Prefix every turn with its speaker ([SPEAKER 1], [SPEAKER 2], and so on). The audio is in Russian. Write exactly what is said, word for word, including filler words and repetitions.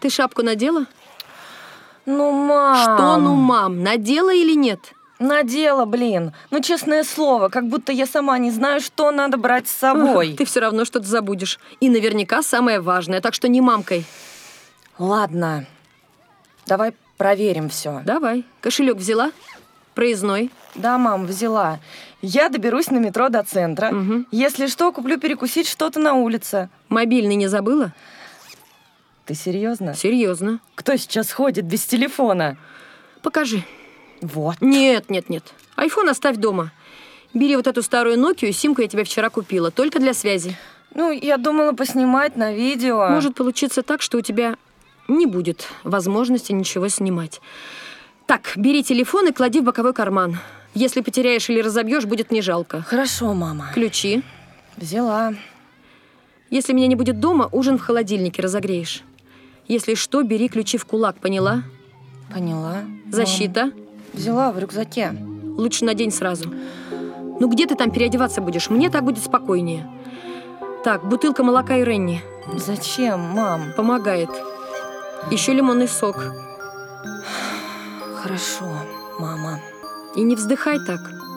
[SPEAKER 1] Ты шапку надела?
[SPEAKER 2] Ну, мам.
[SPEAKER 1] Что ну, мам, надела или нет?
[SPEAKER 2] Надела, блин. Ну, честное слово, как будто я сама не знаю, что надо брать с собой.
[SPEAKER 1] Ты все равно что-то забудешь. И наверняка самое важное, так что не мамкой.
[SPEAKER 2] Ладно, давай проверим все.
[SPEAKER 1] Давай. Кошелек взяла? Проездной?
[SPEAKER 2] Да, мам, взяла. Я доберусь на метро до центра.
[SPEAKER 1] Угу.
[SPEAKER 2] Если что, куплю перекусить что-то на улице.
[SPEAKER 1] Мобильный не забыла?
[SPEAKER 2] Ты серьезно?
[SPEAKER 1] Серьезно.
[SPEAKER 2] Кто сейчас ходит без телефона?
[SPEAKER 1] Покажи.
[SPEAKER 2] Вот.
[SPEAKER 1] Нет, нет, нет. Айфон оставь дома. Бери вот эту старую Нокию, симку я тебе вчера купила, только для связи.
[SPEAKER 2] Ну, я думала поснимать на видео.
[SPEAKER 1] Может получиться так, что у тебя не будет возможности ничего снимать. Так, бери телефон и клади в боковой карман. Если потеряешь или разобьешь, будет не жалко.
[SPEAKER 2] Хорошо, мама.
[SPEAKER 1] Ключи.
[SPEAKER 2] Взяла.
[SPEAKER 1] Если меня не будет дома, ужин в холодильнике разогреешь. Если что, бери ключи в кулак, поняла?
[SPEAKER 2] Поняла.
[SPEAKER 1] Защита.
[SPEAKER 2] Мам. Взяла в рюкзаке.
[SPEAKER 1] Лучше надень сразу. Ну где ты там переодеваться будешь? Мне так будет спокойнее. Так, бутылка молока и Ренни.
[SPEAKER 2] Зачем, мам?
[SPEAKER 1] Помогает. Еще лимонный сок.
[SPEAKER 2] Хорошо, мама.
[SPEAKER 1] И не вздыхай так.